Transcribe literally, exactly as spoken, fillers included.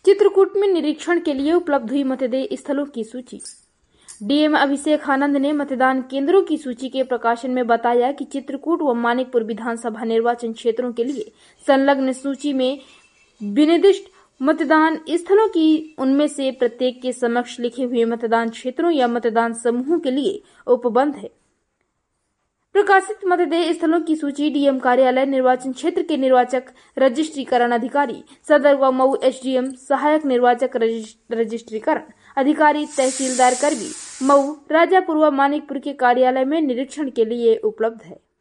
चित्रकूट में निरीक्षण के लिए उपलब्ध हुई मतदेय स्थलों की सूची। डीएम अभिषेक आनंद ने मतदान केंद्रों की सूची के प्रकाशन में बताया कि चित्रकूट व मानिकपुर विधानसभा निर्वाचन क्षेत्रों के लिए संलग्न सूची में विनिर्दिष्ट मतदान स्थलों की उनमें से प्रत्येक के समक्ष लिखे हुए मतदान क्षेत्रों या मतदान समूहों के लिए उपबंध है। प्रकाशित मतदेय स्थलों की सूची डीएम कार्यालय निर्वाचन क्षेत्र के निर्वाचक रजिस्ट्रीकरण अधिकारी सदर व मऊ एसडीएम सहायक निर्वाचक रजिस्ट्रीकरण अधिकारी तहसीलदार करबी मऊ राजापुर व मानिकपुर के कार्यालय में निरीक्षण के लिए उपलब्ध है।